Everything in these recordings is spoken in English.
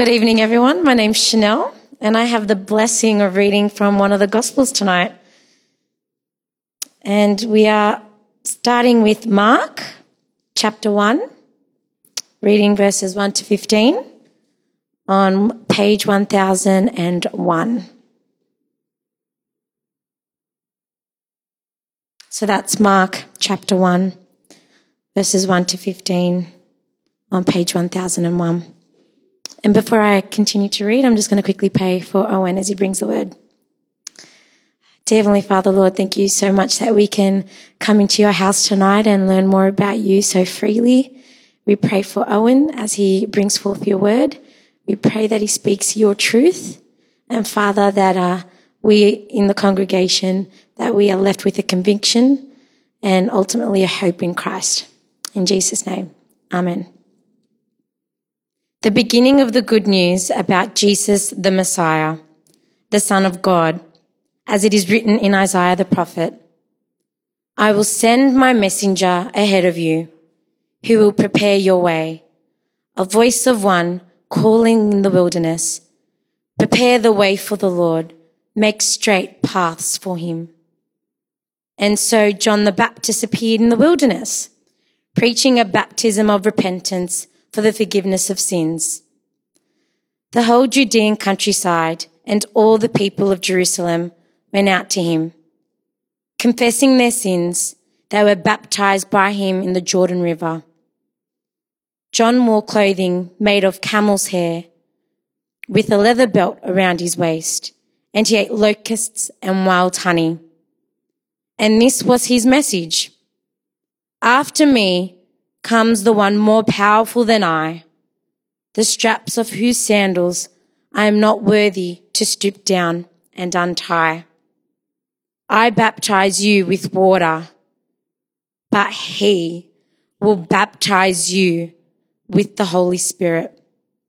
Good evening, everyone. My name's Chanel, and I have the blessing of reading from one of the Gospels tonight. And we are starting with Mark, chapter 1, reading verses 1 to 15 on page 1001. So that's Mark, chapter 1, verses 1 to 15 on page 1001. And before I continue to read, I'm just going to quickly pray for Owen as he brings the word. Dear Heavenly Father, Lord, thank you so much that we can come into your house tonight and learn more about you so freely. We pray for Owen as he brings forth your word. We pray that he speaks your truth. And Father, that we in the congregation, that we are left with a conviction and ultimately a hope in Christ. In Jesus' name, amen. The beginning of the good news about Jesus the Messiah, the Son of God, as it is written in Isaiah the prophet. I will send my messenger ahead of you, who will prepare your way, a voice of one calling in the wilderness. Prepare the way for the Lord, make straight paths for him. And so John the Baptist appeared in the wilderness, preaching a baptism of repentance for the forgiveness of sins. The whole Judean countryside and all the people of Jerusalem went out to him. Confessing their sins, they were baptized by him in the Jordan River. John wore clothing made of camel's hair, with a leather belt around his waist, and he ate locusts and wild honey. And this was his message: after me comes the one more powerful than I, the straps of whose sandals I am not worthy to stoop down and untie. I baptize you with water, but he will baptize you with the Holy Spirit.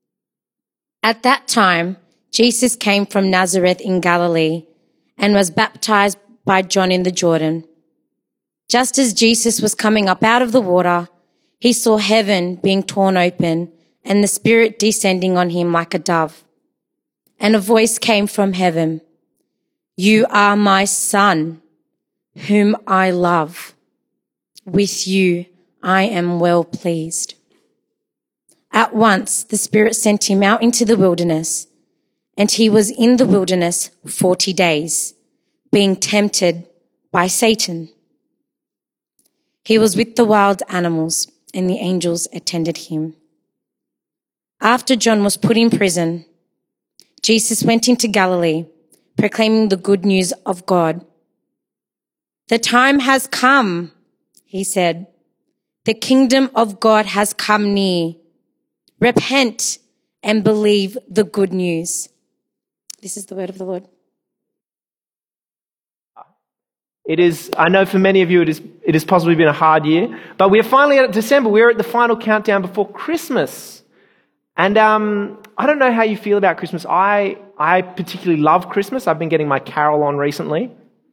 At that time, Jesus came from Nazareth in Galilee and was baptized by John in the Jordan. Just as Jesus was coming up out of the water, he saw heaven being torn open and the Spirit descending on him like a dove. And a voice came from heaven: You are my Son, whom I love. With you I am well pleased. At once the Spirit sent him out into the wilderness, and he was in the wilderness 40 days, being tempted by Satan. He was with the wild animals, and the angels attended him. After John was put in prison, Jesus went into Galilee, proclaiming the good news of God. The time has come, he said. The kingdom of God has come near. Repent and believe the good news. This is the word of the Lord. It is, I know for many of you it has possibly been a hard year, but we are finally at December. We're at the final countdown before Christmas. And I don't know how you feel about Christmas. I particularly love Christmas. I've been getting my carol on recently.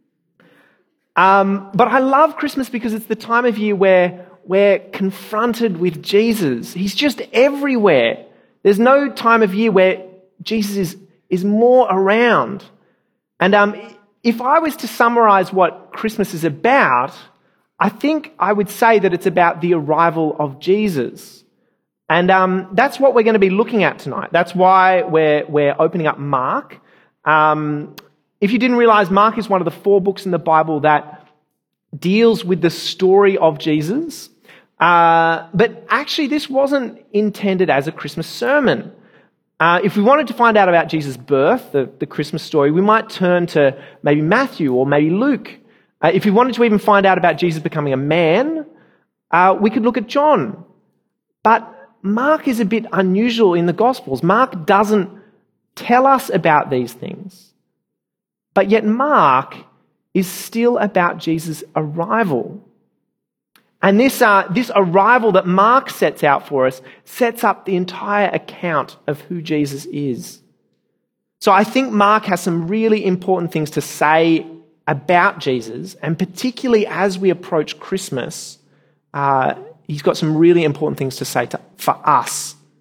But I love Christmas because it's the time of year where we're confronted with Jesus. He's just everywhere. There's no time of year where Jesus is more around. And if I was to summarize what Christmas is about, I think I would say that it's about the arrival of Jesus. And that's what we're going to be looking at tonight. That's why we're opening up Mark. If you didn't realize, Mark is one of the 4 books in the Bible that deals with the story of Jesus. But actually, this wasn't intended as a Christmas sermon. If we wanted to find out about Jesus' birth, the Christmas story, we might turn to maybe Matthew or maybe Luke. If we wanted to even find out about Jesus becoming a man, we could look at John. But Mark is a bit unusual in the Gospels. Mark doesn't tell us about these things. But yet Mark is still about Jesus' arrival. And this arrival that Mark sets out for us sets up the entire account of who Jesus is. So I think Mark has some really important things to say about Jesus, and particularly as we approach Christmas, he's got some really important things to say for us.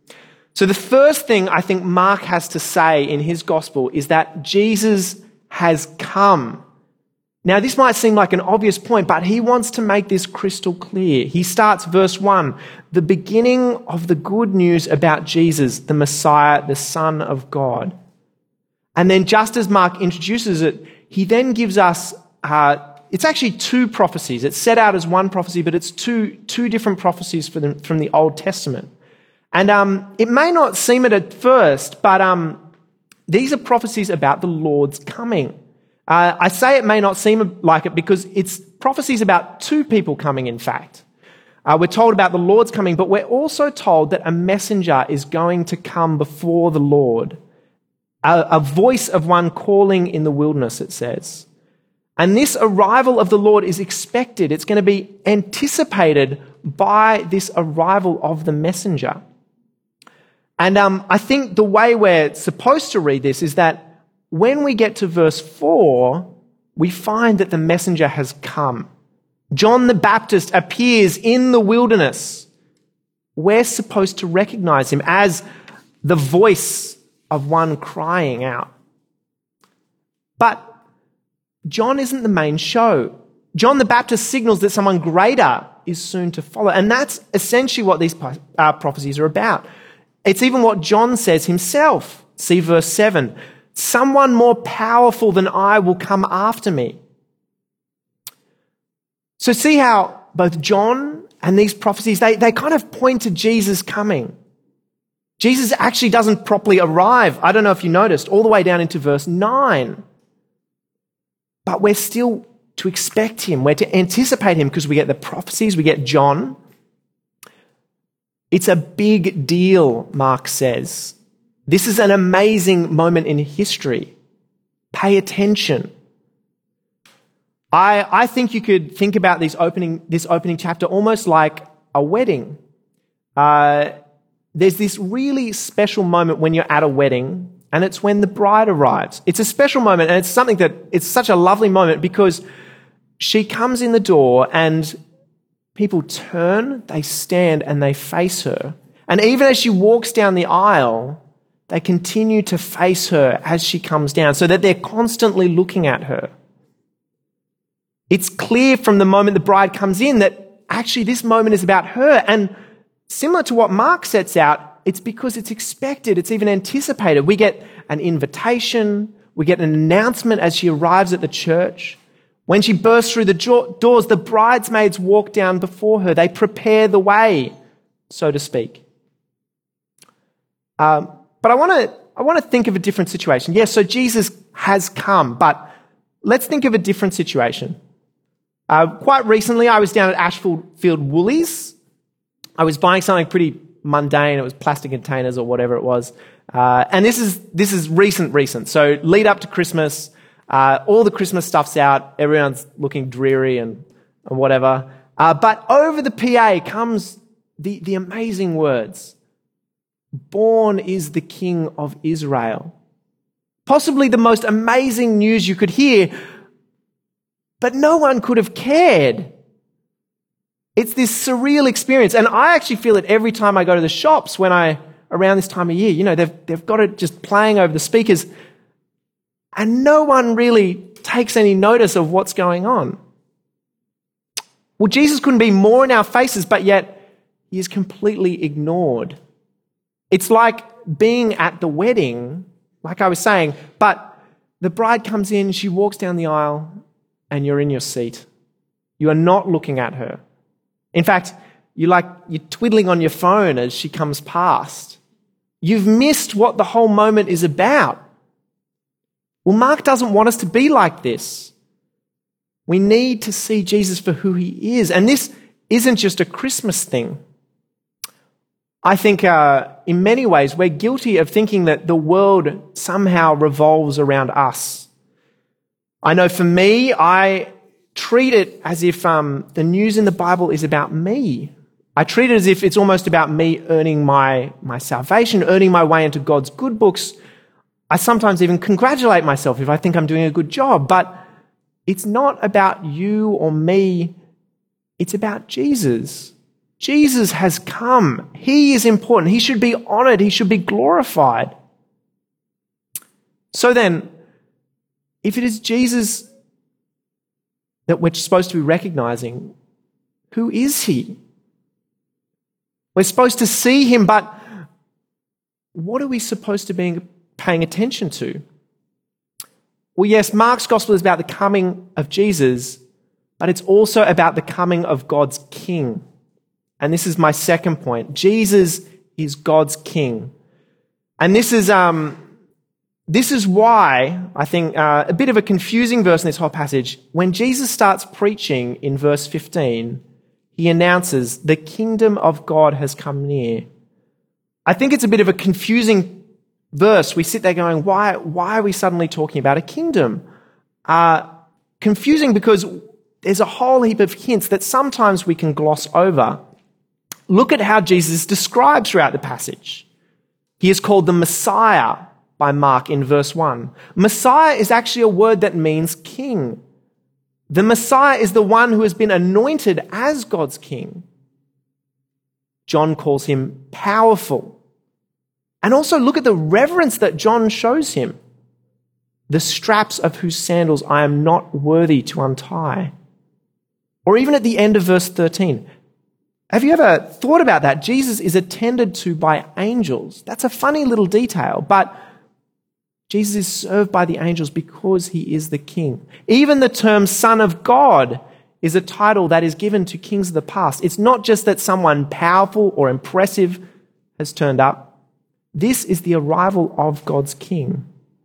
So the first thing I think Mark has to say in his gospel is that Jesus has come. Now, this might seem like an obvious point, but he wants to make this crystal clear. He starts verse 1, the beginning of the good news about Jesus, the Messiah, the Son of God. And then just as Mark introduces it, he then gives us, it's actually two prophecies. It's set out as one prophecy, but it's two different prophecies from the Old Testament. And it may not seem it at first, but these are prophecies about the Lord's coming. I say it may not seem like it because it's prophecies about two people coming, in fact. We're told about the Lord's coming, but we're also told that a messenger is going to come before the Lord. A voice of one calling in the wilderness, it says. And this arrival of the Lord is expected. It's going to be anticipated by this arrival of the messenger. And I think the way we're supposed to read this is that when we get to verse 4, we find that the messenger has come. John the Baptist appears in the wilderness. We're supposed to recognize him as the voice of one crying out. But John isn't the main show. John the Baptist signals that someone greater is soon to follow. And that's essentially what these prophecies are about. It's even what John says himself. See verse 7. Someone more powerful than I will come after me. So see how both John and these prophecies, they kind of point to Jesus coming. Jesus actually doesn't properly arrive. I don't know if you noticed, all the way down into verse 9. But we're still to expect him. We're to anticipate him because we get the prophecies, we get John. It's a big deal, Mark says. This is an amazing moment in history. Pay attention. I think you could think about this opening chapter almost like a wedding. There's this really special moment when you're at a wedding, and it's when the bride arrives. It's a special moment, and it's such a lovely moment because she comes in the door and people turn, they stand, and they face her. And even as she walks down the aisle, they continue to face her as she comes down so that they're constantly looking at her. It's clear from the moment the bride comes in that actually this moment is about her. And similar to what Mark sets out, it's because it's expected, it's even anticipated. We get an invitation, we get an announcement as she arrives at the church. When she bursts through the doors, the bridesmaids walk down before her. They prepare the way, so to speak. But I want to think of a different situation. Yes, so Jesus has come, but let's think of a different situation. Quite recently, I was down at Ashfield Woolies. I was buying something pretty mundane. It was plastic containers or whatever it was. And this is recent. So lead up to Christmas, all the Christmas stuff's out. Everyone's looking dreary and whatever. But over the PA comes the amazing words. Born is the King of Israel. Possibly the most amazing news you could hear, but no one could have cared. It's this surreal experience, and I actually feel it every time I go to the shops around this time of year. You know, they've got it just playing over the speakers, and no one really takes any notice of what's going on. Well, Jesus couldn't be more in our faces, but yet he is completely ignored. It's like being at the wedding, like I was saying, but the bride comes in, she walks down the aisle, and you're in your seat. You are not looking at her. In fact, you're twiddling on your phone as she comes past. You've missed what the whole moment is about. Well, Mark doesn't want us to be like this. We need to see Jesus for who he is. And this isn't just a Christmas thing. I think in many ways we're guilty of thinking that the world somehow revolves around us. I know for me, I treat it as if the news in the Bible is about me. I treat it as if it's almost about me earning my salvation, earning my way into God's good books. I sometimes even congratulate myself if I think I'm doing a good job, but it's not about you or me. It's about Jesus. Jesus has come. He is important. He should be honored. He should be glorified. So then, if it is Jesus that we're supposed to be recognizing, who is he? We're supposed to see him, but what are we supposed to be paying attention to? Well, yes, Mark's gospel is about the coming of Jesus, but it's also about the coming of God's King. And this is my second point. Jesus is God's King. And this is why, I think, a bit of a confusing verse in this whole passage. When Jesus starts preaching in verse 15, he announces, the kingdom of God has come near. I think it's a bit of a confusing verse. We sit there going, why are we suddenly talking about a kingdom? Confusing because there's a whole heap of hints that sometimes we can gloss over. Look at how Jesus is described throughout the passage. He is called the Messiah by Mark in verse 1. Messiah is actually a word that means king. The Messiah is the one who has been anointed as God's king. John calls him powerful. And also look at the reverence that John shows him. The straps of whose sandals I am not worthy to untie. Or even at the end of verse 13. Have you ever thought about that? Jesus is attended to by angels. That's a funny little detail, but Jesus is served by the angels because he is the king. Even the term Son of God is a title that is given to kings of the past. It's not just that someone powerful or impressive has turned up. This is the arrival of God's king.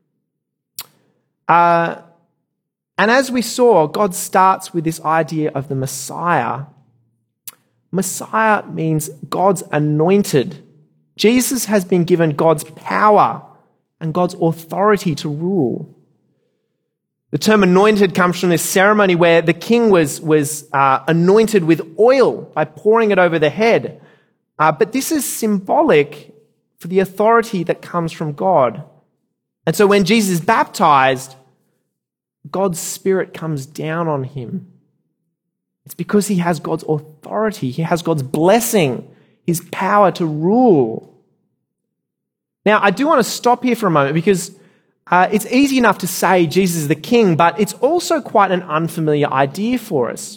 And as we saw, God starts with this idea of the Messiah. Messiah means God's anointed. Jesus has been given God's power and God's authority to rule. The term anointed comes from this ceremony where the king was anointed with oil by pouring it over the head. But this is symbolic for the authority that comes from God. And so when Jesus is baptized, God's Spirit comes down on him. It's because he has God's authority. He has God's blessing, his power to rule. Now, I do want to stop here for a moment because it's easy enough to say Jesus is the king, but it's also quite an unfamiliar idea for us.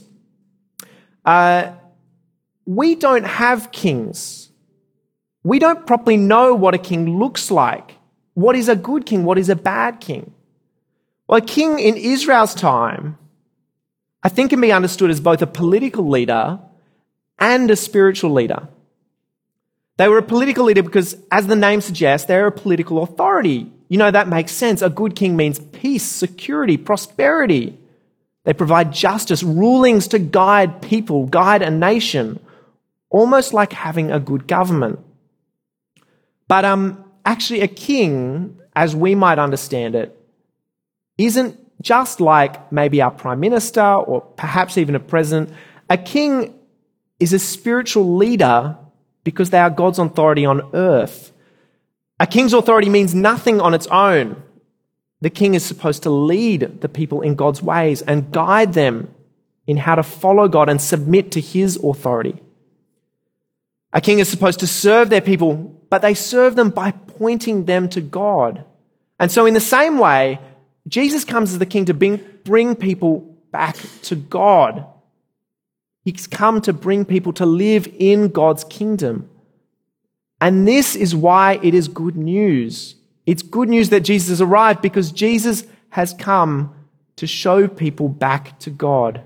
We don't have kings. We don't properly know what a king looks like. What is a good king? What is a bad king? Well, a king in Israel's time, I think, can be understood as both a political leader and a spiritual leader. They were a political leader because, as the name suggests, they're a political authority. You know, that makes sense. A good king means peace, security, prosperity. They provide justice, rulings to guide people, guide a nation, almost like having a good government. But actually, a king, as we might understand it, isn't just like maybe our prime minister or perhaps even a president. A king is a spiritual leader because they are God's authority on earth. A king's authority means nothing on its own. The king is supposed to lead the people in God's ways and guide them in how to follow God and submit to his authority. A king is supposed to serve their people, but they serve them by pointing them to God. And so in the same way, Jesus comes as the king to bring people back to God. He's come to bring people to live in God's kingdom. And this is why it is good news. It's good news that Jesus has arrived because Jesus has come to show people back to God.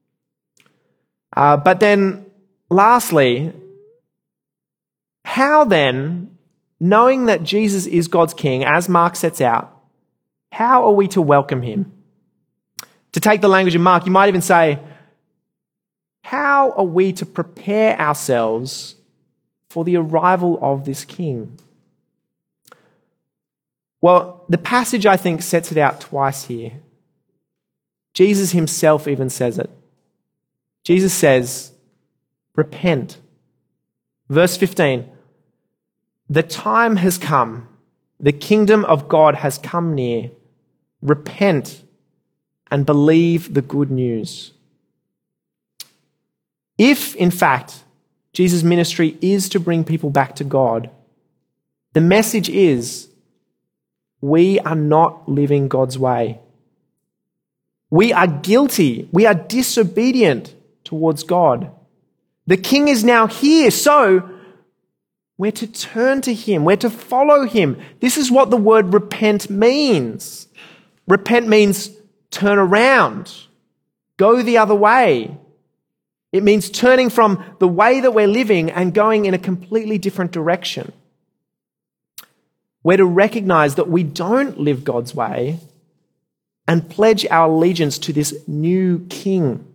But then, lastly, how then, knowing that Jesus is God's king, as Mark sets out, how are we to welcome him? To take the language of Mark, you might even say, how are we to prepare ourselves for the arrival of this king? Well, the passage, I think, sets it out twice here. Jesus himself even says it. Jesus says, repent. Verse 15, the time has come. The kingdom of God has come near. Repent and believe the good news. If, in fact, Jesus' ministry is to bring people back to God. The message is, we are not living God's way. We are guilty. We are disobedient towards God. The King is now here, so we're to turn to him. We're to follow him. This is what the word repent means. Repent means turn around, go the other way. It means turning from the way that we're living and going in a completely different direction. We're to recognize that we don't live God's way and pledge our allegiance to this new King.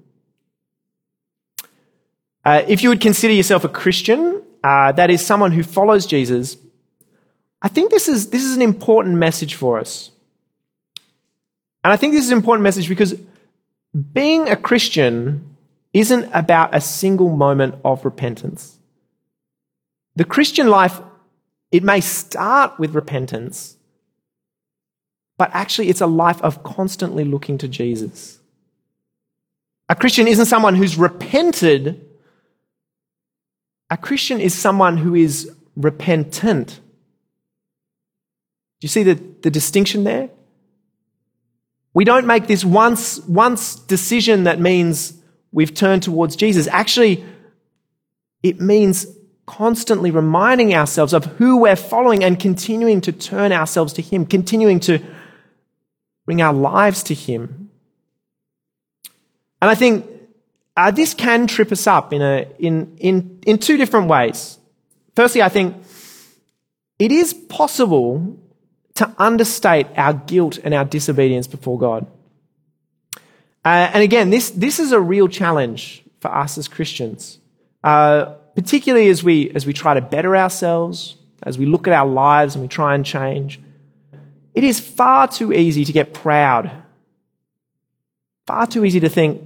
If you would consider yourself a Christian, that is someone who follows Jesus, I think this is an important message for us. And I think this is an important message because being a Christian isn't about a single moment of repentance. The Christian life, it may start with repentance, but actually it's a life of constantly looking to Jesus. A Christian isn't someone who's repented. A Christian is someone who is repentant. Do you see the distinction there? We don't make this once decision that means we've turned towards Jesus. Actually, it means constantly reminding ourselves of who we're following and continuing to turn ourselves to him, continuing to bring our lives to him. And I think this can trip us up in two different ways. Firstly, I think it is possible to understate our guilt and our disobedience before God. And again, this is a real challenge for us as Christians, particularly as we try to better ourselves, as we look at our lives and we try and change. It is far too easy to get proud, far too easy to think,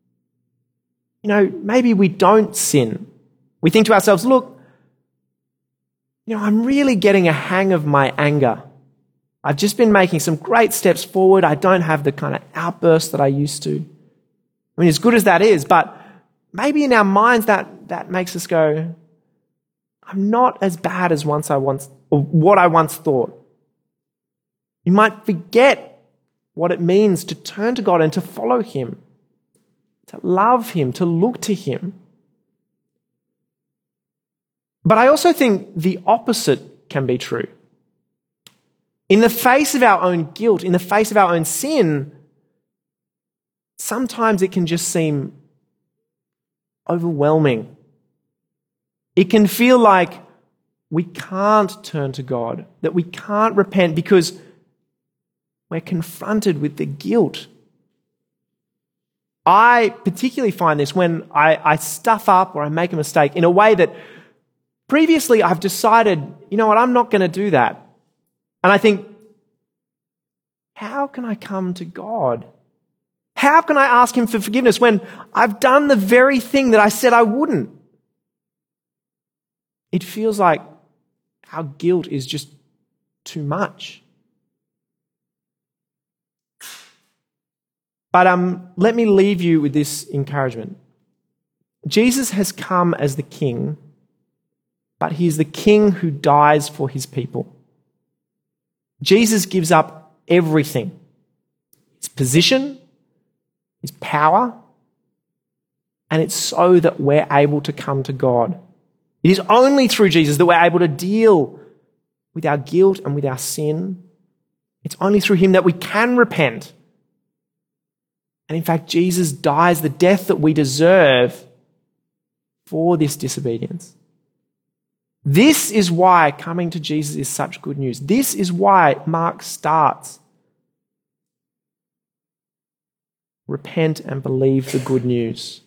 maybe we don't sin. We think to ourselves, look, I'm really getting a hang of my anger. I've just been making some great steps forward. I don't have the kind of outbursts that I used to. I mean, as good as that is, but maybe in our minds that makes us go, I'm not as bad as what I once thought. You might forget what it means to turn to God and to follow him, to love him, to look to him. But I also think the opposite can be true. In the face of our own guilt, in the face of our own sin, sometimes it can just seem overwhelming. It can feel like we can't turn to God, that we can't repent because we're confronted with the guilt. I particularly find this when I stuff up or I make a mistake in a way that previously I've decided, I'm not going to do that. And I think, how can I come to God? How can I ask him for forgiveness when I've done the very thing that I said I wouldn't? It feels like our guilt is just too much. But let me leave you with this encouragement. Jesus has come as the King, but he is the King who dies for his people. Jesus gives up everything. His position, his power, and it's so that we're able to come to God. It is only through Jesus that we're able to deal with our guilt and with our sin. It's only through him that we can repent. And in fact, Jesus dies the death that we deserve for this disobedience. This is why coming to Jesus is such good news. This is why Mark starts. Repent and believe the good news.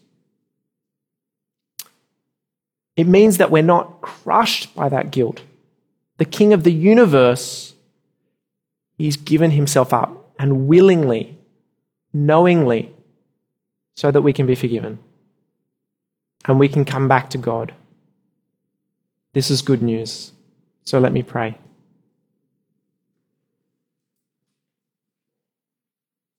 It means that we're not crushed by that guilt. The King of the universe, he's given himself up and willingly, knowingly, so that we can be forgiven and we can come back to God. This is good news. So let me pray.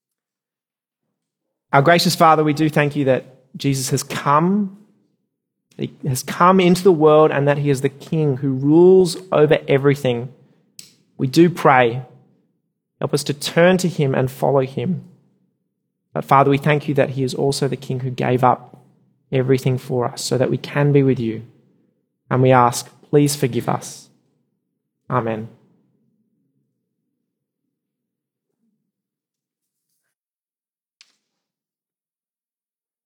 Our gracious Father, we do thank you that Jesus has come He has come into the world and that he is the King who rules over everything. We do pray. Help us to turn to him and follow him. But Father, we thank you that he is also the King who gave up everything for us so that we can be with you. And we ask, please forgive us. Amen.